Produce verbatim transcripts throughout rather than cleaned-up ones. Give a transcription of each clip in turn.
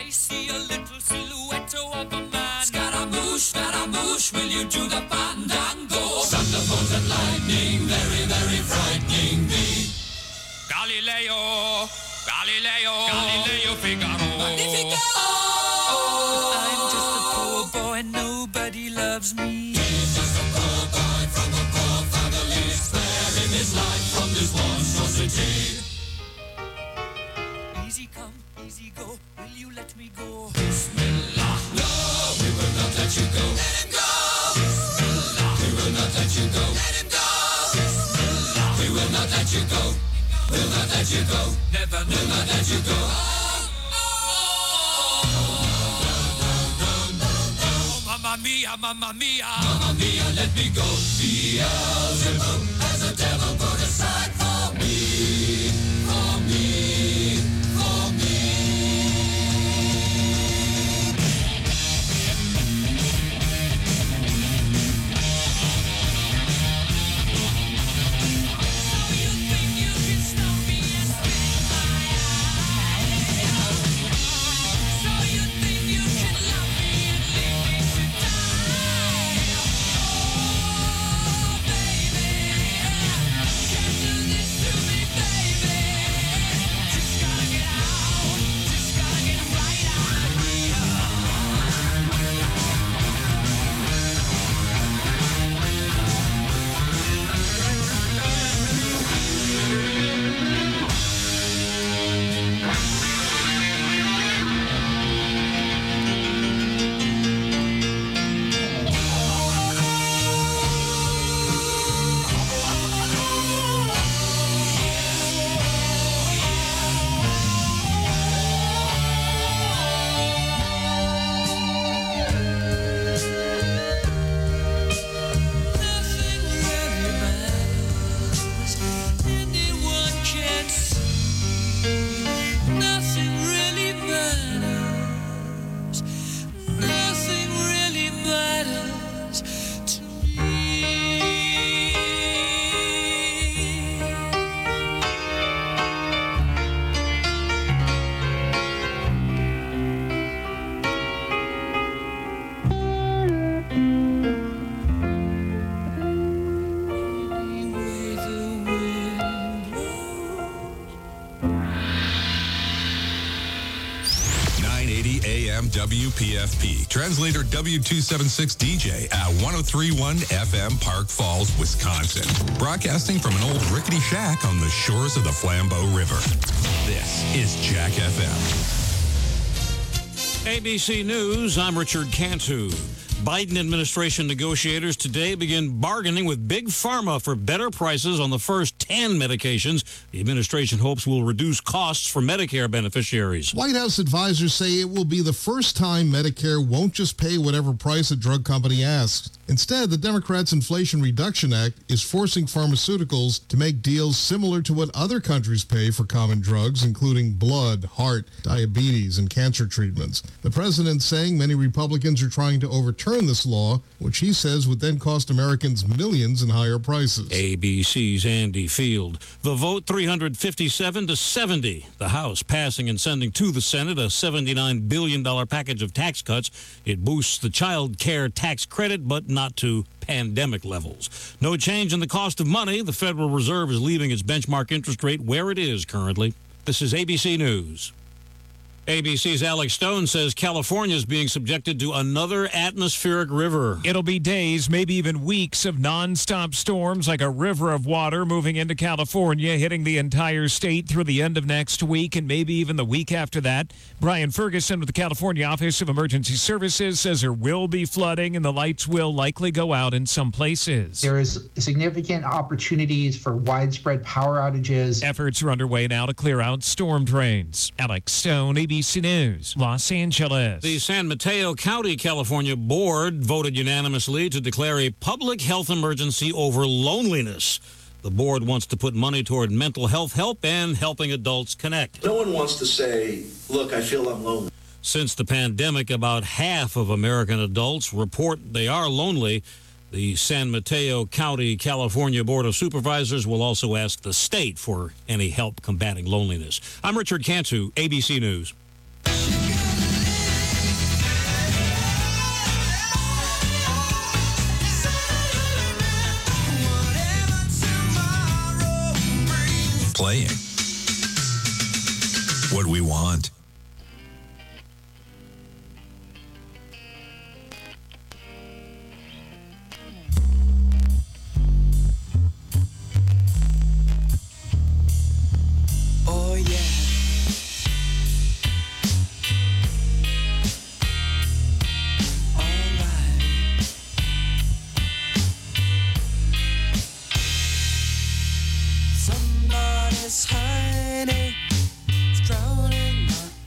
I see a little silhouette of a man. Scaramouche, Scaramouche, will you do the fandango? Thunderbolt and lightning, very, very frightening me. Galileo, Galileo, Galileo Figaro. Magnifico! Oh, I'm just a poor boy, nobody loves me. He's just a poor boy from a poor family. Spare him his life from this monstrosity. Easy come, easy go, will you let me go? Bismillah. No, we will not let you go. Let him go. Bismillah. We will not let you go. Let him go. Bismillah. We will not let you go. We'll not let you go. Never, will not let you go. Oh, oh, oh, Mamma mia, mamma mia, mamma mia, let me go. Beelzebub has a devil put aside for me, for me, for me. W P F P. Translator W two seventy-six D J at one oh three point one F M, Park Falls, Wisconsin. Broadcasting from an old rickety shack on the shores of the Flambeau River. This is Jack F M. A B C News, I'm Richard Cantu. Biden administration negotiators today begin bargaining with Big Pharma for better prices on the first ten medications the administration hopes will reduce costs for Medicare beneficiaries. White House advisors say it will be the first time Medicare won't just pay whatever price a drug company asks. Instead, the Democrats' Inflation Reduction Act is forcing pharmaceuticals to make deals similar to what other countries pay for common drugs, including blood, heart, diabetes, and cancer treatments. The president's saying many Republicans are trying to overturn this law, which he says would then cost Americans millions in higher prices. A B C's Andy Field. The vote three hundred fifty-seven to seventy. The House passing and sending to the Senate a seventy-nine billion dollars package of tax cuts. It boosts the child care tax credit, but not to pandemic levels. No change in the cost of money. The Federal Reserve is leaving its benchmark interest rate where it is currently. This is A B C News. A B C's Alex Stone says California is being subjected to another atmospheric river. It'll be days, maybe even weeks of nonstop storms like a river of water moving into California, hitting the entire state through the end of next week and maybe even the week after that. Brian Ferguson with the California Office of Emergency Services says there will be flooding and the lights will likely go out in some places. There is significant opportunities for widespread power outages. Efforts are underway now to clear out storm drains. Alex Stone, A B C News, Los Angeles. The San Mateo County, California board voted unanimously to declare a public health emergency over loneliness. The board wants to put money toward mental health help and helping adults connect. No one wants to say, look, I feel I'm lonely. Since the pandemic, about half of American adults report they are lonely. The San Mateo County, California Board of Supervisors will also ask the state for any help combating loneliness. I'm Richard Cantu, A B C News. playing what we want. Oh yeah. Somebody's hiding, it's drowning my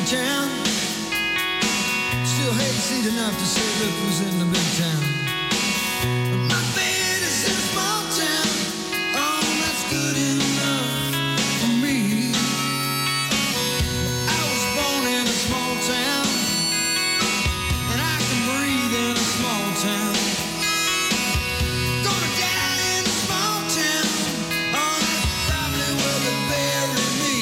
town. Still hate seat enough to say look who's in the big town. But my bed is in a small town. Oh, that's good enough for me. I was born in a small town, and I can breathe in a small town. Gonna die in a small town. Oh, that's probably where they bury me.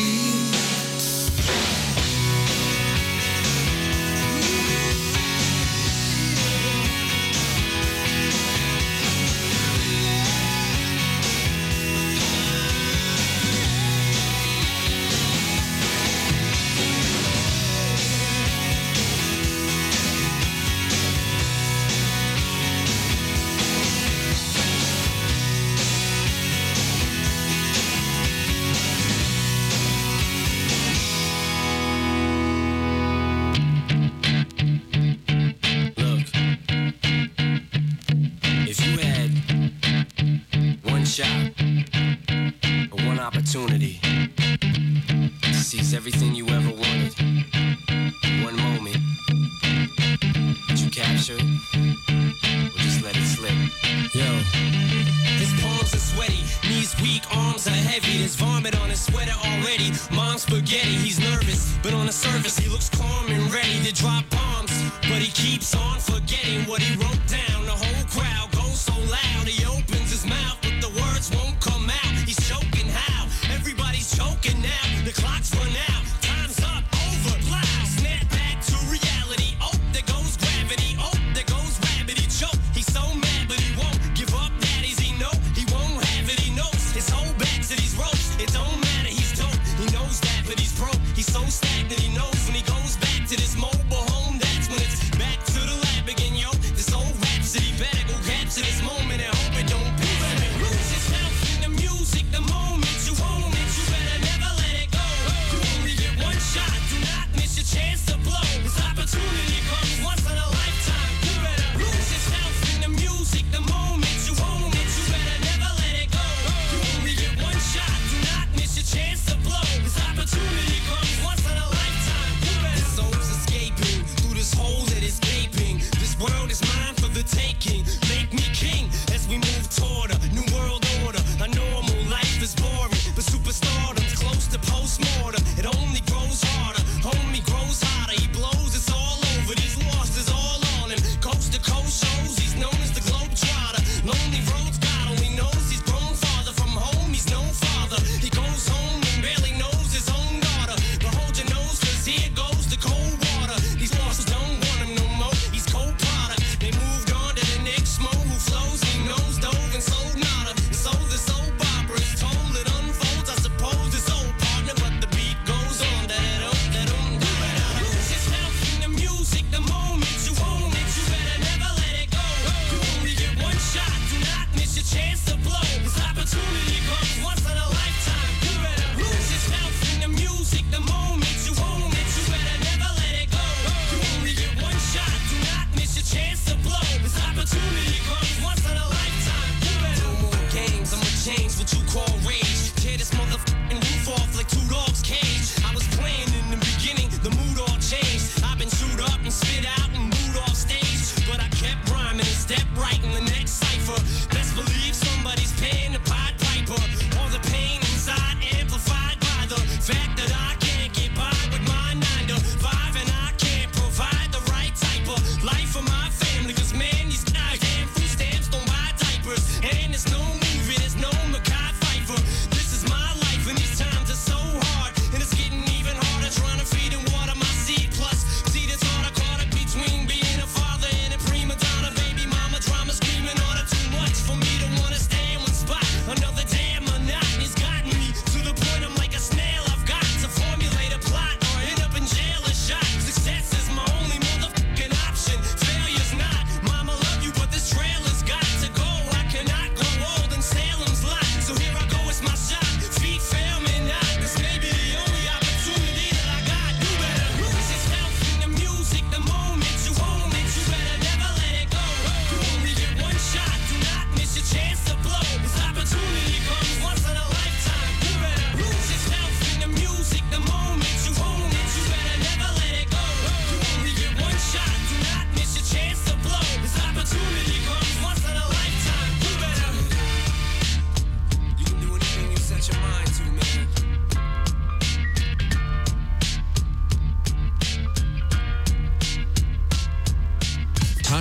Look, if you had one shot or one opportunity to seize everything you ever wanted, one moment, would you capture it or just let it slip? Yo, his palms are sweaty, knees weak, arms are heavy. There's vomit on his sweater already. Mom's spaghetti, he's nervous, but on the surface he looks calm and ready to drop bombs. But he keeps on forgetting what he wrote down. The whole crowd goes so loud, he opens his mouth, but the words won't come out. He's choking how? Everybody's choking now. The clock's run out, time's up, over, loud. Snap back to reality. Oh, there goes gravity. Oh, there goes rabbit. He choke. He's so mad, but he won't give up. Daddies, he know he won't have it. He knows his whole back to these ropes. It don't matter. He's dope. He knows that, but he's broke. He's so stagnant. He knows when he goes back to this mobile home. That's when it's back to the lab again, yo. This old rhapsody better go capture this moment and hope it don't be. Lose yourself in the music. The moment you own it, you better never let it go. You only get one shot. Do not miss your chance to blow. This opportunity comes once in a lifetime. You better lose yourself in the music. The moment you own it, you better never let it go. You only get one shot. Do not miss your chance to blow. This opportunity comes once in a lifetime. You better. This soul's escaping through this hole that is gaping. This world is mine for the taking. Make me king as we move toward a new world order. A normal life is boring, but superstardom's close to postmortem. It only grows harder, homie grows hotter. He blows, it's all over. These losses all on him. Coast to coast shows, he's known as the Globetrotter. Lonely roads, God only knows he's grown farther from home. He's no father. He goes home and barely knows his own daughter. But hold your nose, cause here goes the cold water. These losses don't want him no more. He's cold product. They moved on to the next mo who flows. He knows dove and sold nada. So the soap opera is told, it unfolds. I suppose it's old partner, but the beat goes on. Da-da-dum, da-dum, da. You better lose yourself in the music. The moment you own it, you better never let it go. You only get one shot. Do not miss your chance to blow. This opportunity comes once in a lifetime. You better lose yourself in the music. The moment you own it, you better never let it go. You only get one shot. Do not miss your chance to blow. This opportunity comes once in a lifetime. You better. No more games. I'ma change what you call rage. Tear this motherfucking roof off like two dogs' cage. I was playing in the beginning, the mood all changed. I've been chewed up and spit out and moved off stage, but I kept rhyming and stepped right in the next cipher. Best believe somebody's paying the Pied Piper. All the pain inside amplified by the fact that I can't get by with my nine to five, and I can't provide the right type of life for my family. Cause man, these guys damn food stamps don't buy diapers, and there's no movie, there's no Mackay Pfeiffer. This is my life, and these times are so hard, and it's getting even harder trying to feed and water my seed. Plus, see this hard caught up between being a father and a prima donna. Baby mama drama screaming order too much for me to wanna stay in one spot. Another damn monotony's gotten me to the point I'm like a snail. I've got to formulate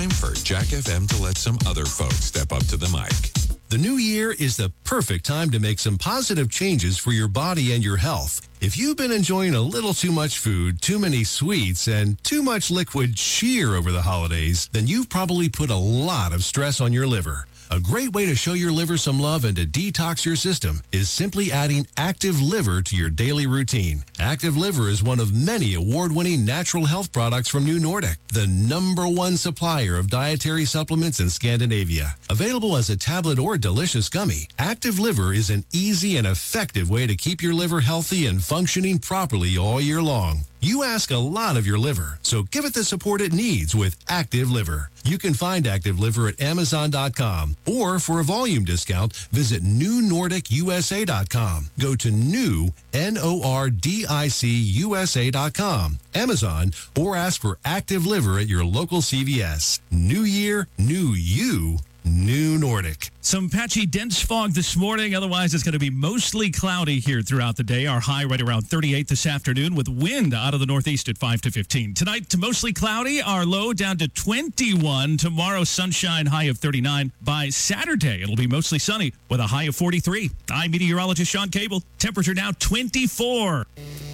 Time for Jack F M to let some other folks step up to the mic. The new year is the perfect time to make some positive changes for your body and your health. If you've been enjoying a little too much food, too many sweets, and too much liquid cheer over the holidays, then you've probably put a lot of stress on your liver. A great way to show your liver some love and to detox your system is simply adding Active Liver to your daily routine. Active Liver is one of many award-winning natural health products from New Nordic, the number one supplier of dietary supplements in Scandinavia. Available as a tablet or delicious gummy, Active Liver is an easy and effective way to keep your liver healthy and functioning properly all year long. You ask a lot of your liver, so give it the support it needs with Active Liver. You can find Active Liver at Amazon dot com, or for a volume discount, visit New Nordic U S A dot com. Go to new, N O R D I C U S A dot com, Amazon, or ask for Active Liver at your local C V S. New year, new you. New Nordic. Some patchy dense fog this morning. Otherwise, it's going to be mostly cloudy here throughout the day. Our high right around thirty-eight this afternoon with wind out of the northeast at five to fifteen. Tonight, to mostly cloudy. Our low down to twenty-one. Tomorrow, sunshine, high of thirty-nine. By Saturday, it'll be mostly sunny with a high of forty-three. I'm meteorologist Sean Cable. Temperature now twenty-four.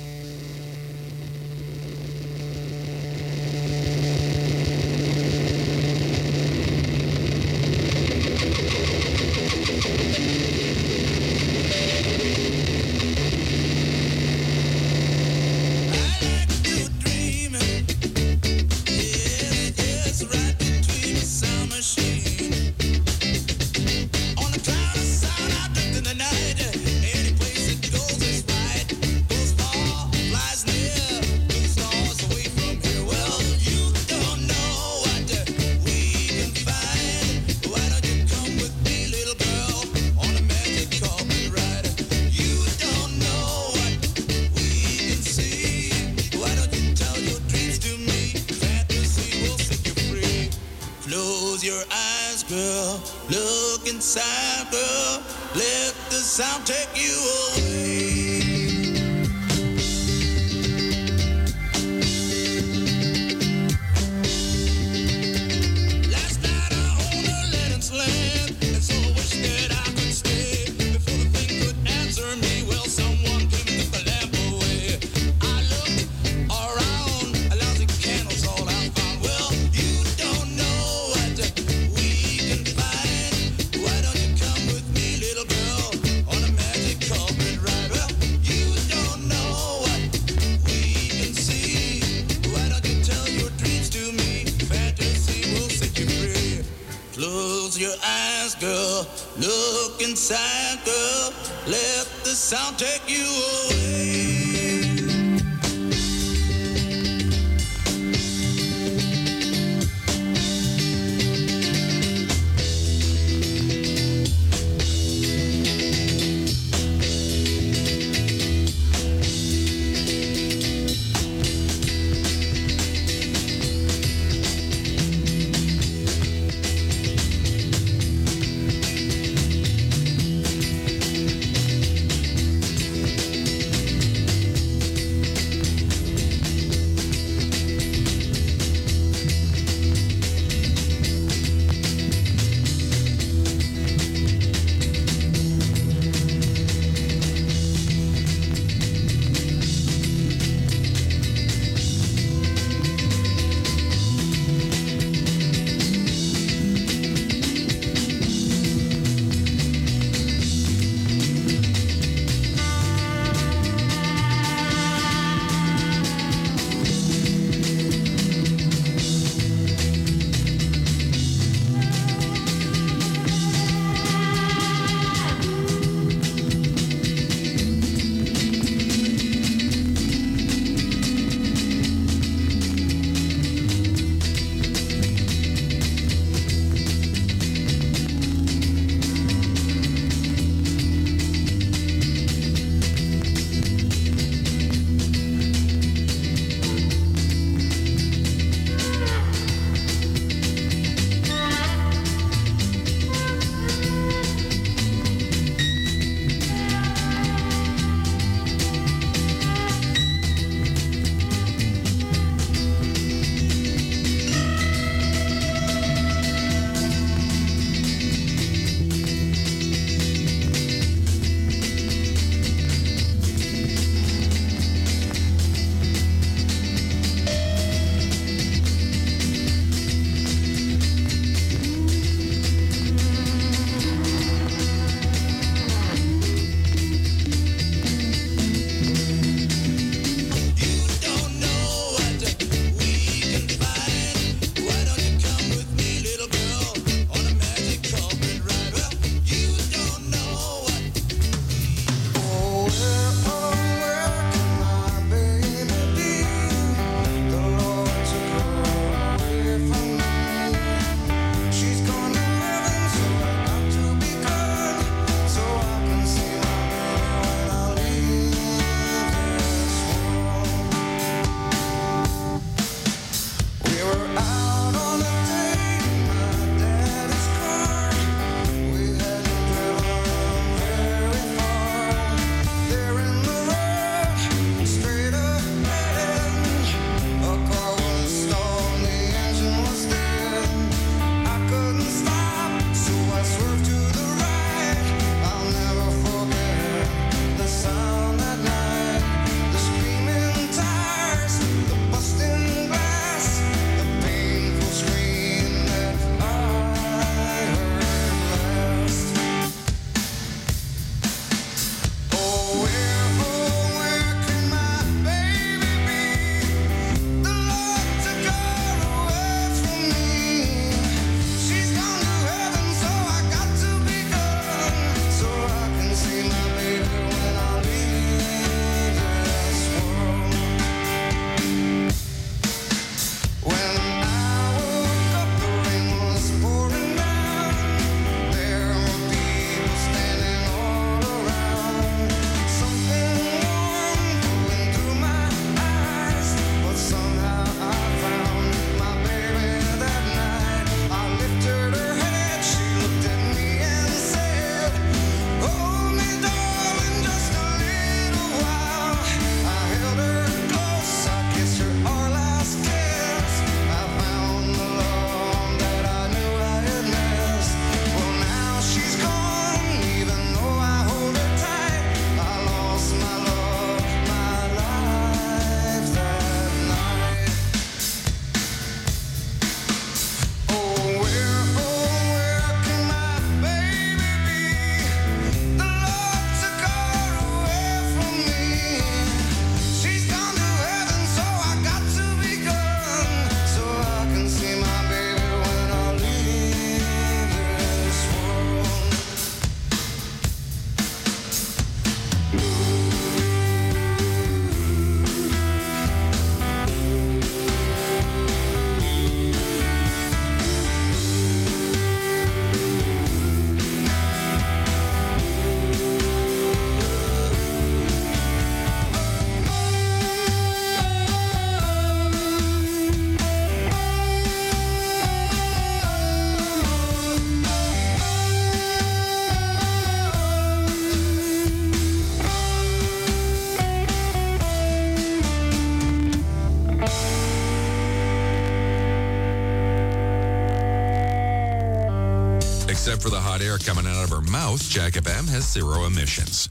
I'll take you away. Last night I owned a Lennox land, and so I wish that I could stay. Before the thing could answer me, well, someone came and took the lamp away. I looked around, a lousy candle's all I found. Well, you don't know what we can find. Why don't you come with me, little girl? Close your eyes, girl. Look inside, girl. Let the sound take you away. Except for the hot air coming out of her mouth, Jack F M has zero emissions.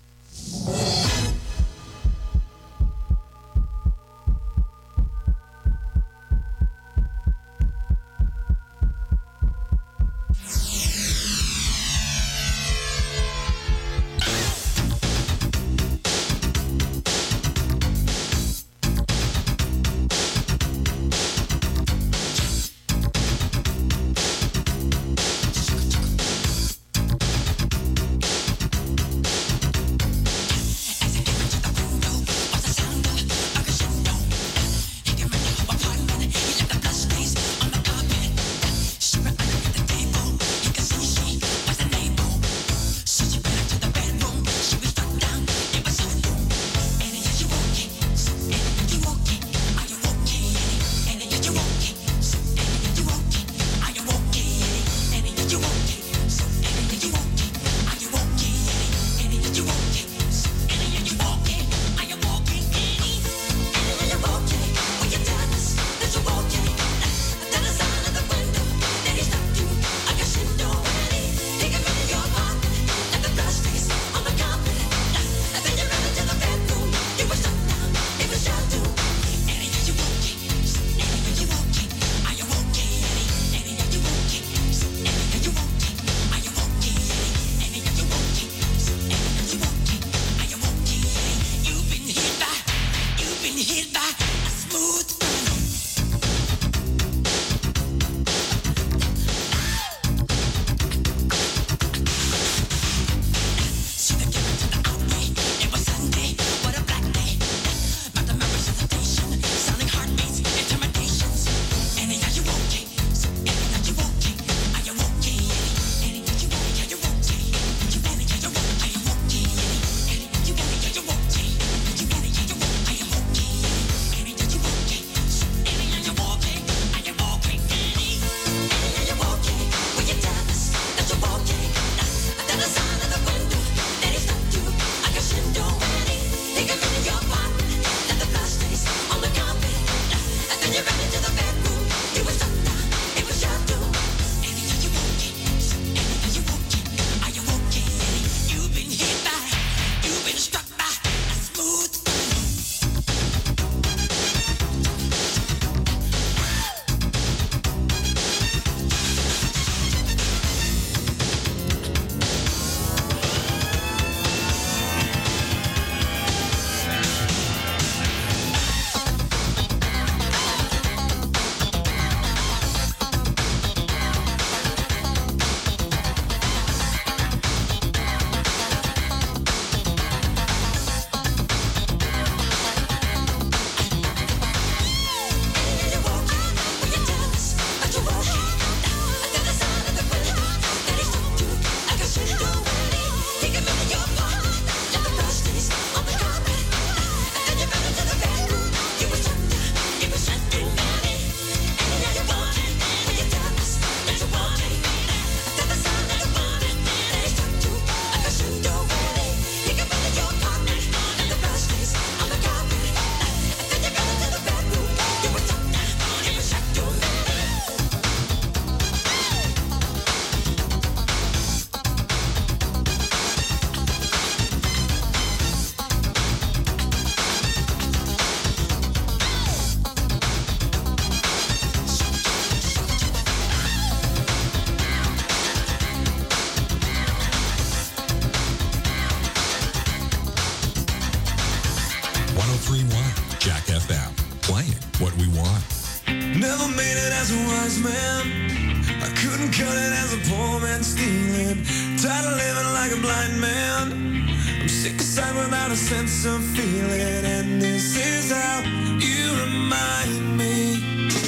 Never made it as a wise man. I couldn't cut it as a poor man stealing. Tired of living like a blind man. I'm sick aside without a sense of feeling. And this is how you remind me.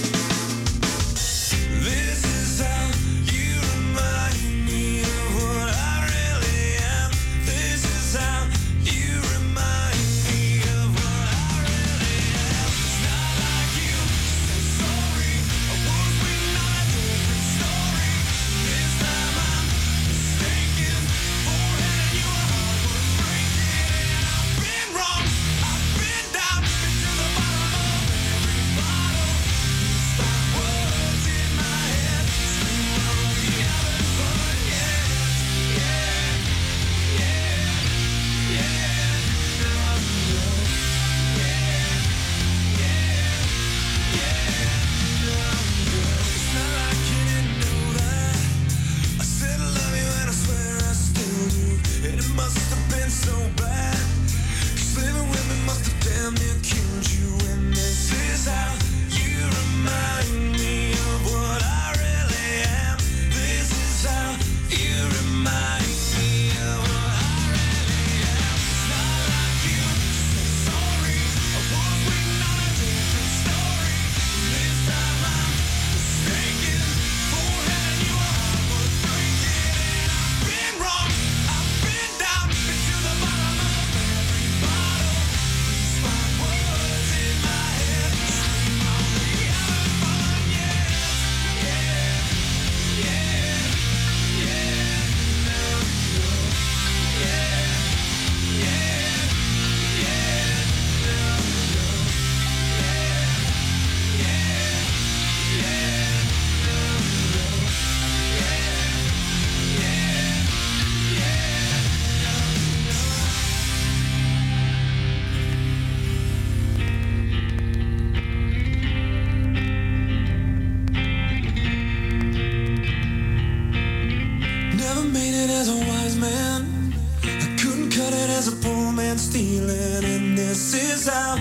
This is how you remind me of what I really am. This is how you remind me of what I really am. It's not like you say sorry. I was waiting on a different story. This time I'm mistaken. Forehead and your heart was breaking. And I've been wrong. I've been down into the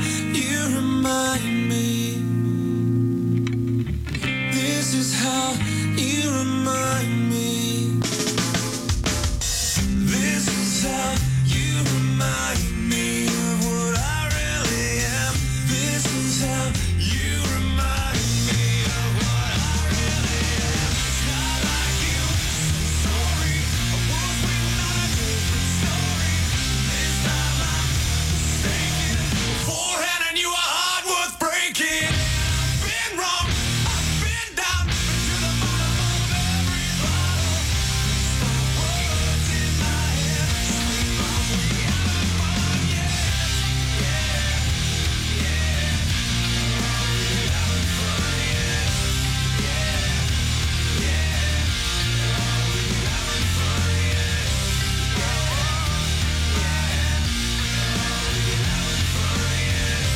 you remind me. This is how you remind me. This is how you remind me of what I really am. This is how you remind me of what I really am. It's not like you, so sorry. I was waiting on a different story. This time I'm mistaken. Beforehand I knew a heart worth breaking. I've been wrong, I've been down, been to the bottom of every bottle. Stop words in my head, scream out, we having fun, yeah, yeah, yeah. Are we having fun, yeah, yeah, yeah. Are we having fun, yeah, yeah, yeah. Are we having fun, yeah, yeah,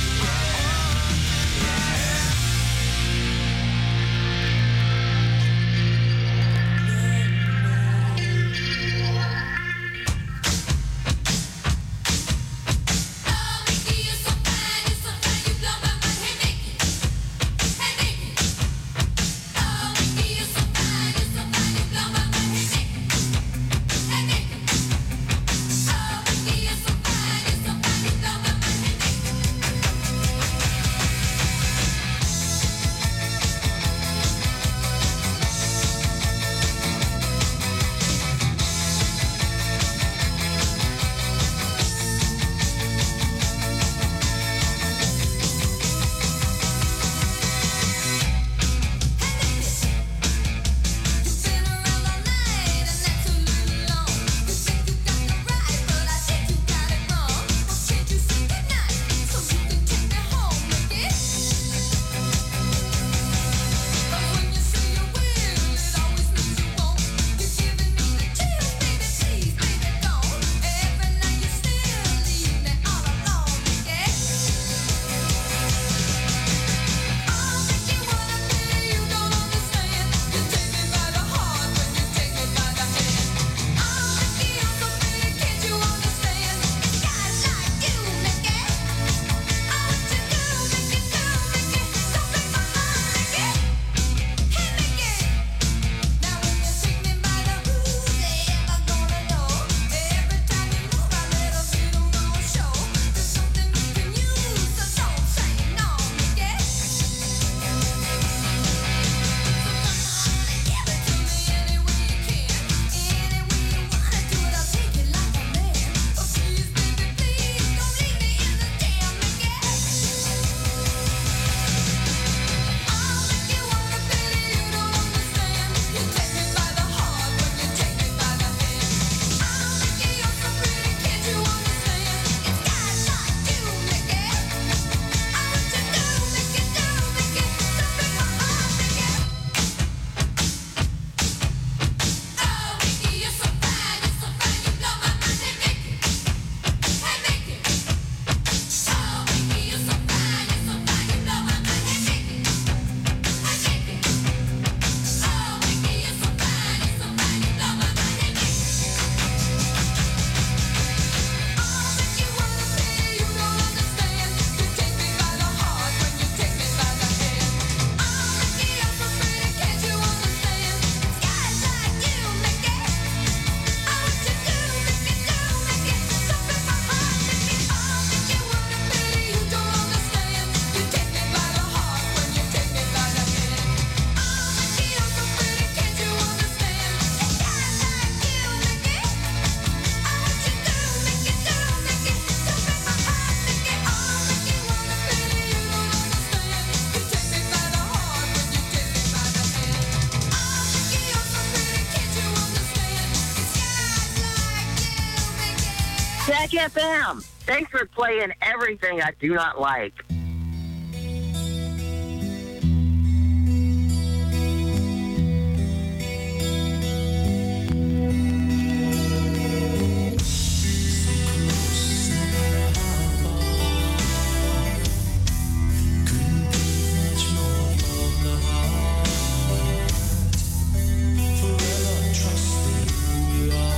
Jack F M. Thanks for playing everything I do not like.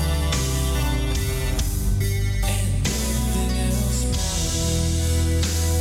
Forever trusting who you are, and nothing else matters.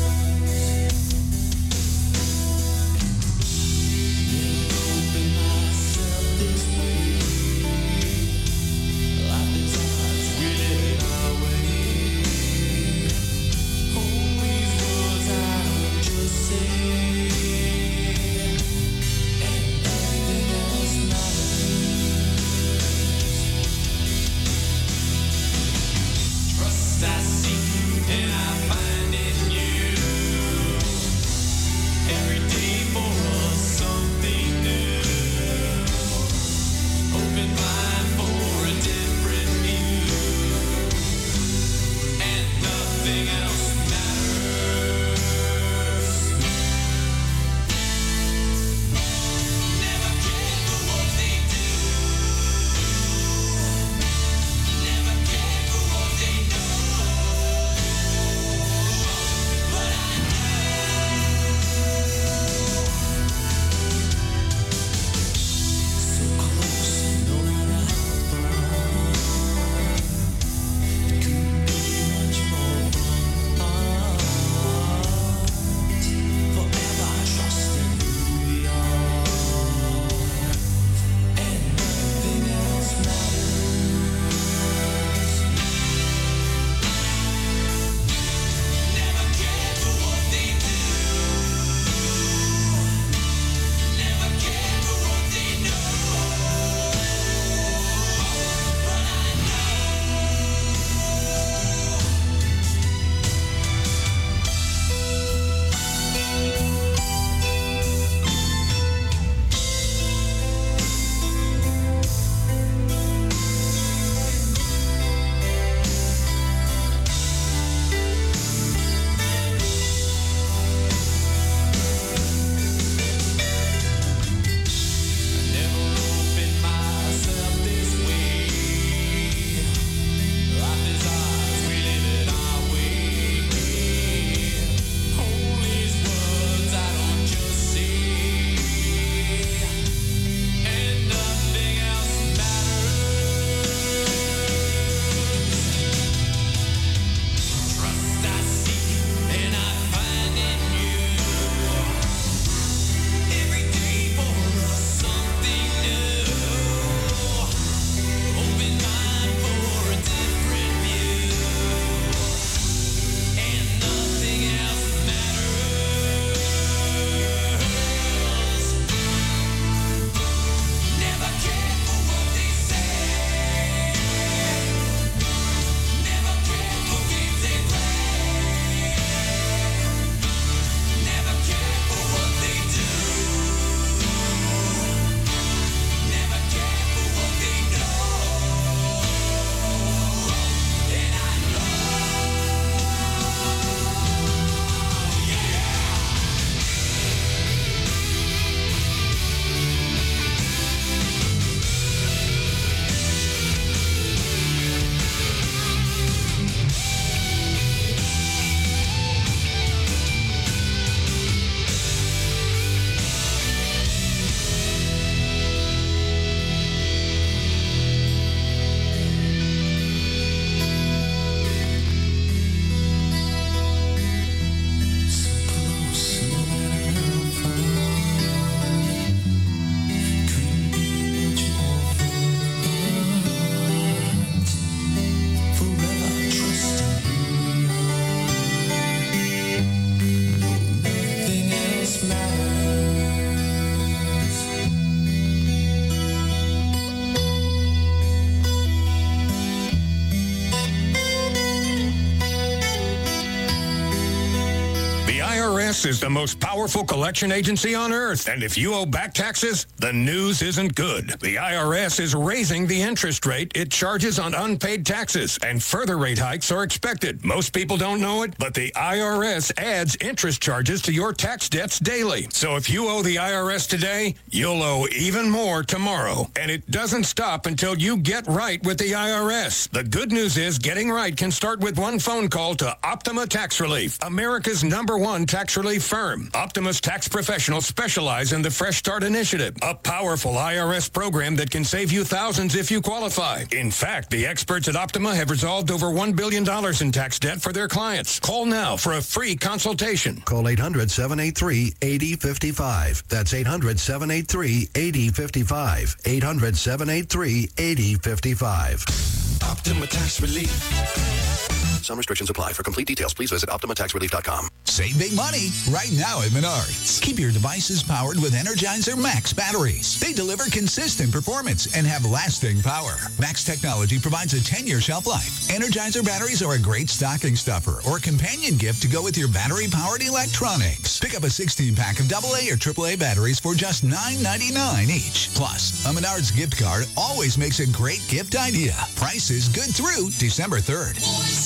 I R S is the most powerful collection agency on earth, and if you owe back taxes, the news isn't good. The I R S is raising the interest rate it charges on unpaid taxes, and further rate hikes are expected. Most people don't know it, but the I R S adds interest charges to your tax debts daily. So if you owe the I R S today, you'll owe even more tomorrow. And it doesn't stop until you get right with the I R S. The good news is getting right can start with one phone call to Optima Tax Relief, America's number one tax relief firm. Optima's tax professionals specialize in the Fresh Start Initiative, a powerful I R S program that can save you thousands if you qualify. In fact, the experts at Optima have resolved over one billion dollars in tax debt for their clients. Call now for a free consultation. Call eight hundred, seven eight three, eight zero five five. That's eight hundred, seven eight three, eight zero five five. eight hundred, seven eight three, eight zero five five. Optima Tax Relief. Some restrictions apply. For complete details, please visit Optima Tax Relief dot com. Save big money right now at Menards. Keep your devices powered with Energizer Max batteries. They deliver consistent performance and have lasting power. Max technology provides a ten-year shelf life. Energizer batteries are a great stocking stuffer or companion gift to go with your battery-powered electronics. Pick up a sixteen-pack of double A or triple A batteries for just nine ninety-nine each. Plus, a Menards gift card always makes a great gift idea. Price is good through December third.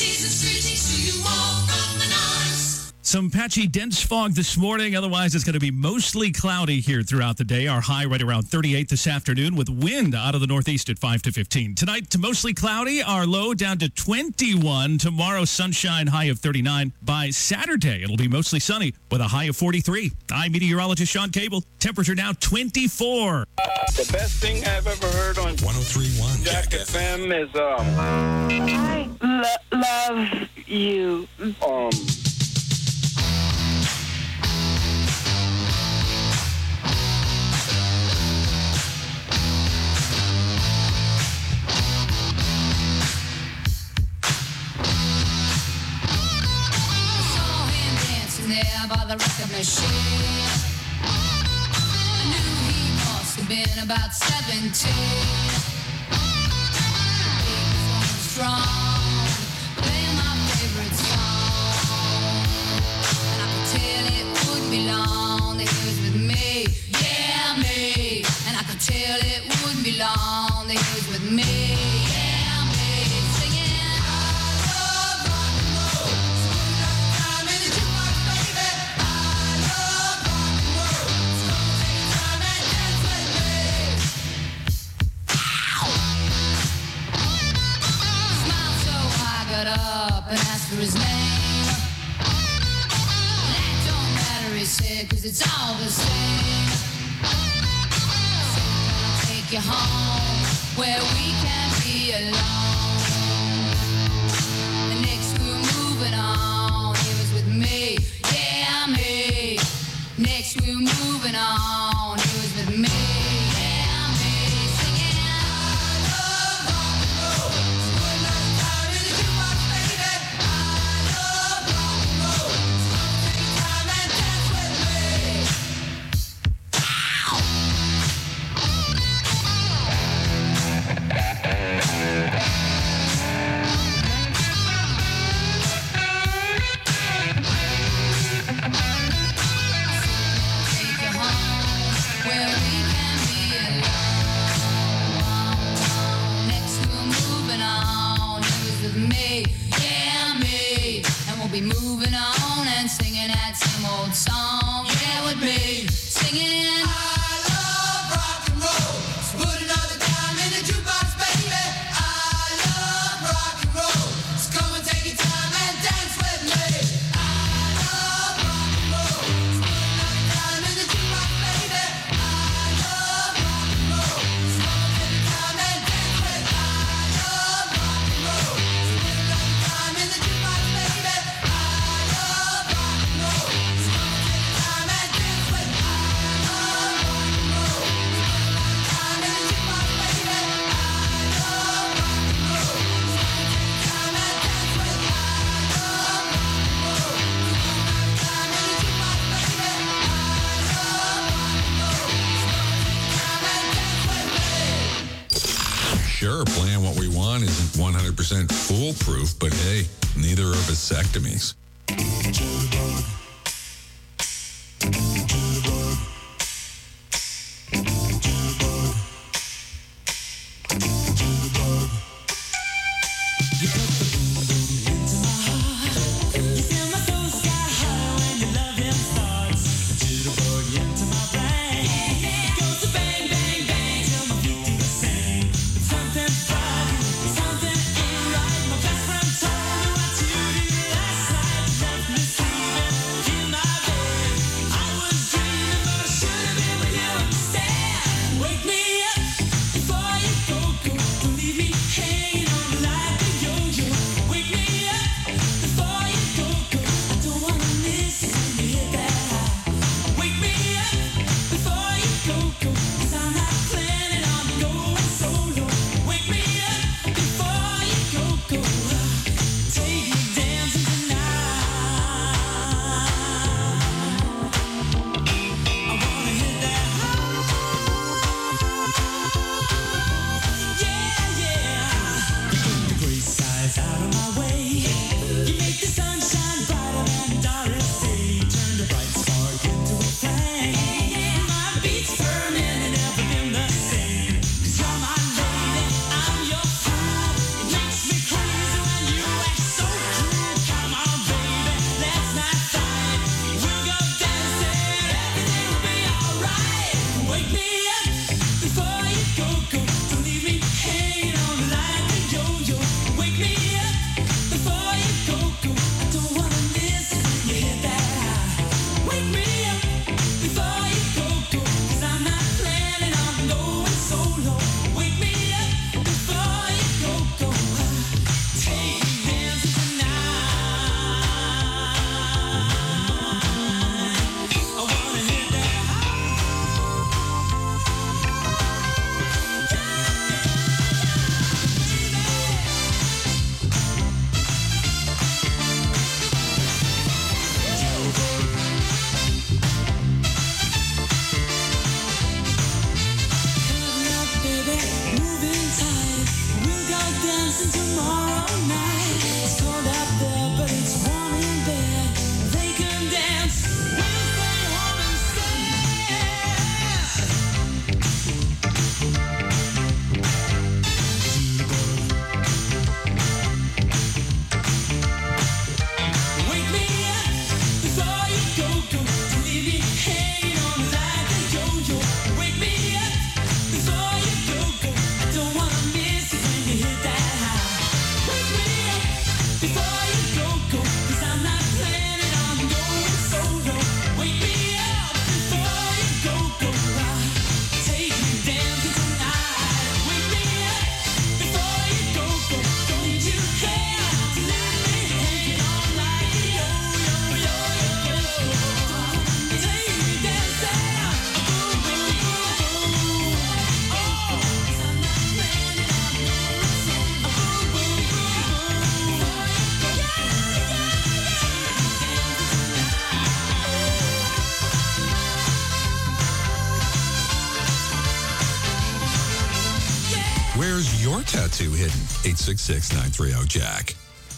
Some patchy, dense fog this morning. Otherwise, it's going to be mostly cloudy here throughout the day. Our high right around thirty-eight this afternoon with wind out of the northeast at five to fifteen. Tonight, to mostly cloudy. Our low down to twenty-one. Tomorrow, sunshine, high of thirty-nine. By Saturday, it'll be mostly sunny with a high of forty-three. I'm meteorologist Sean Cable. Temperature now twenty-four. The best thing I've ever heard on one oh three point one Jack F M is, um... I lo- love you. Um... There by the record machine, I knew he must have been about seventeen. Big, strong, playing my favorite song, and I could tell it wouldn't be long that he was with me, yeah me. And I could tell it wouldn't be long that he was with me. Up and asked for his name. That don't matter, he said, cause it's all the same. So can I take you home where we can be alone? The next we were moving on, he was with me, yeah me. Next we were moving on, he was with me. Be moving on and singing that same old song. Yeah, with me singing. I love rock and roll. So put another dime in the jukebox, baby. I love rock and roll. So come and take your time and dance with me. I love rock and roll. So put another dime in the jukebox, baby. I love rock and roll. So come and take your time and dance with me. I love rock and roll. So put another dime in the jukebox, baby. Sure, playing what we want isn't one hundred percent foolproof, but hey, neither are vasectomies. your tattoo hidden? eight six six, nine three zero, Jack.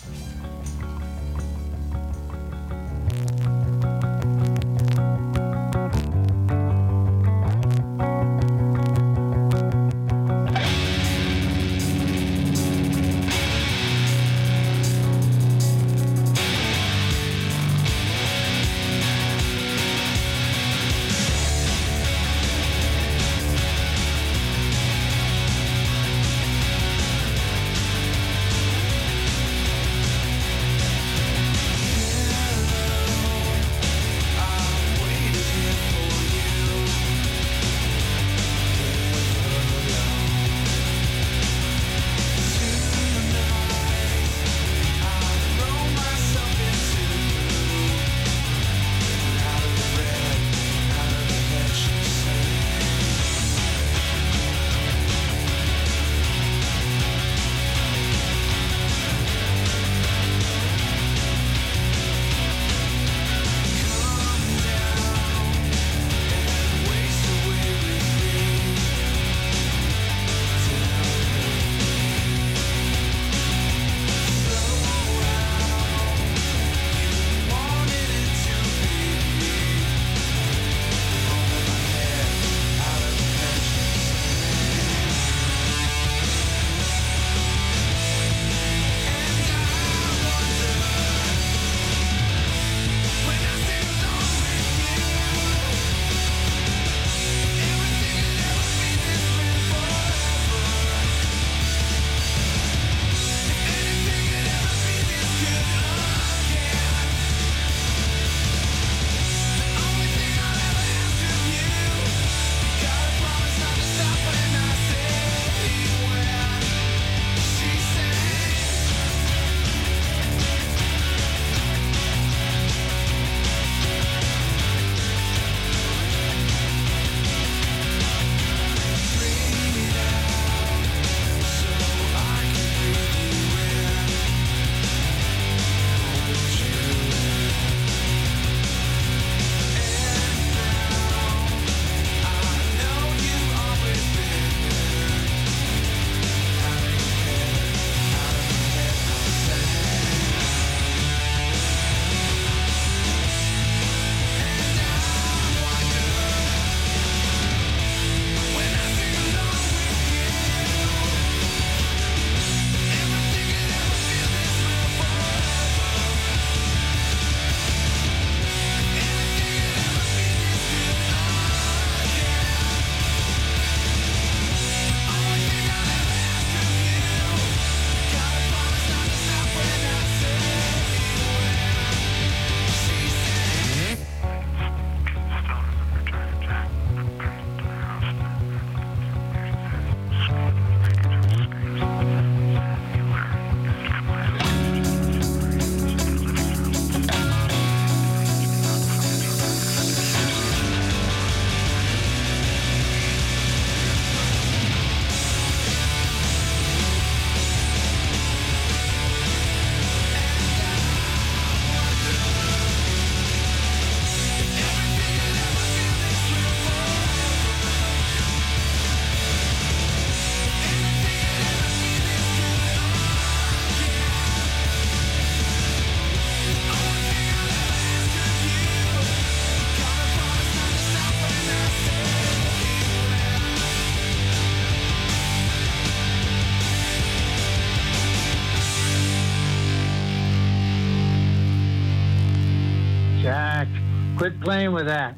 Quit playing with that.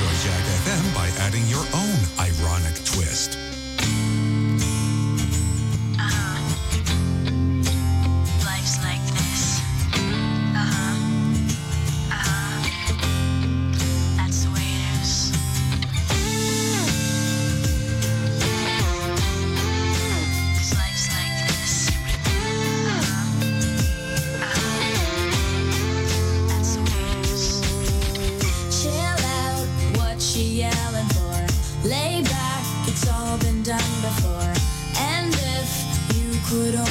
Enjoy Jack F M by adding your own ironic twist. Life's like this. Uh-huh. Uh-huh. That's the way it is. This life's like this. Uh-huh. Uh-huh. That's the way it is. Chill out, what she yelling for? Lay back, it's all been done before. And if you could only